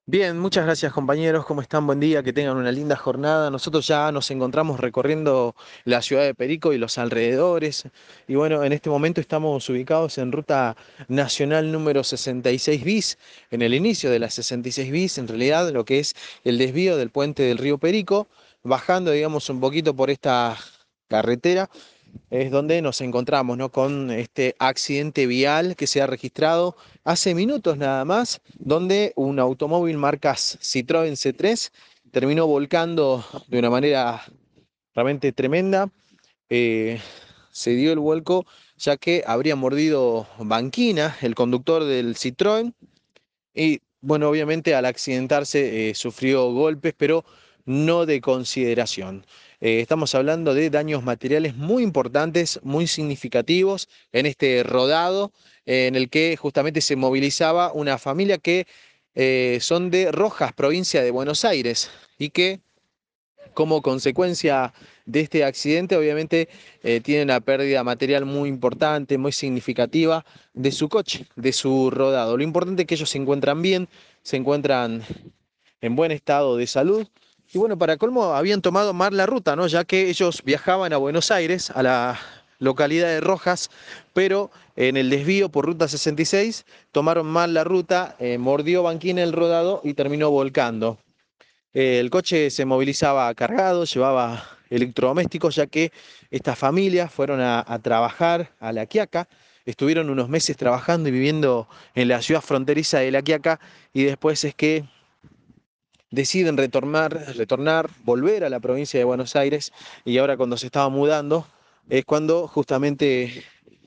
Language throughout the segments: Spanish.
Bien, muchas gracias compañeros, ¿cómo están? Buen día, que tengan una linda jornada. Nosotros ya nos encontramos recorriendo la ciudad de Perico y los alrededores. Y bueno, en este momento estamos ubicados en ruta nacional número 66 bis, en el inicio de la 66 bis, en realidad lo que es el desvío del puente del río Perico, bajando, digamos, un poquito por esta carretera es donde nos encontramos, ¿no? Con este accidente vial que se ha registrado hace minutos nada más, donde un automóvil marcas Citroën C3 terminó volcando de una manera realmente tremenda. Eh, Se dio el vuelco ya que habría mordido banquina el conductor del Citroën y bueno, obviamente al accidentarse sufrió golpes, pero no de consideración. Estamos hablando de daños materiales muy importantes, muy significativos en este rodado en el que justamente se movilizaba una familia que son de Rojas, provincia de Buenos Aires, y que como consecuencia de este accidente, obviamente, tiene una pérdida material muy importante, muy significativa de su coche, de su rodado. Lo importante es que ellos se encuentran bien, se encuentran en buen estado de salud. Y bueno, para colmo, habían tomado mal la ruta, ¿no? Ya que ellos viajaban a Buenos Aires, a la localidad de Rojas, pero en el desvío por ruta 66 tomaron mal la ruta, mordió banquina el rodado y terminó volcando. El coche se movilizaba cargado, llevaba electrodomésticos, ya que estas familias fueron a trabajar a La Quiaca, estuvieron unos meses trabajando y viviendo en la ciudad fronteriza de La Quiaca, y después es que deciden retornar, volver a la provincia de Buenos Aires, y ahora cuando se estaba mudando es cuando justamente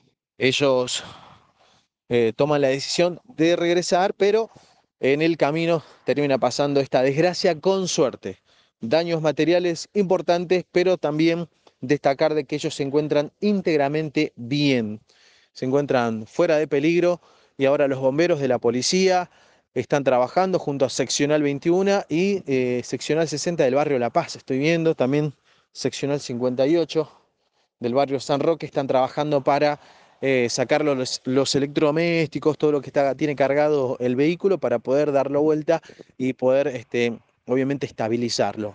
ellos toman la decisión de regresar, pero en el camino termina pasando esta desgracia con suerte. Daños materiales importantes, pero también destacar de que ellos se encuentran íntegramente bien, se encuentran fuera de peligro y ahora los bomberos de la policía están trabajando junto a Seccional 21 y Seccional 60 del barrio La Paz. Estoy viendo también Seccional 58 del barrio San Roque están trabajando para sacar los electrodomésticos, todo lo que tiene cargado el vehículo para poder darlo vuelta y poder, obviamente, estabilizarlo.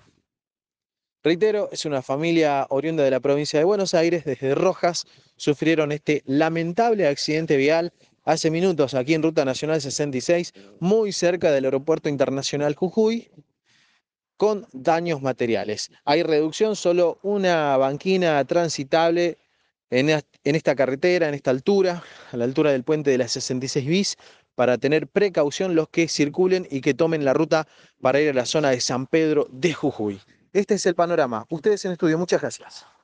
Reitero, es una familia oriunda de la provincia de Buenos Aires, desde Rojas, sufrieron este lamentable accidente vial hace minutos aquí en Ruta Nacional 66, muy cerca del Aeropuerto Internacional Jujuy, con daños materiales. Hay reducción, solo una banquina transitable en esta carretera, en esta altura, a la altura del puente de la 66 bis, para tener precaución los que circulen y que tomen la ruta para ir a la zona de San Pedro de Jujuy. Este es el panorama. Ustedes en estudio, muchas gracias.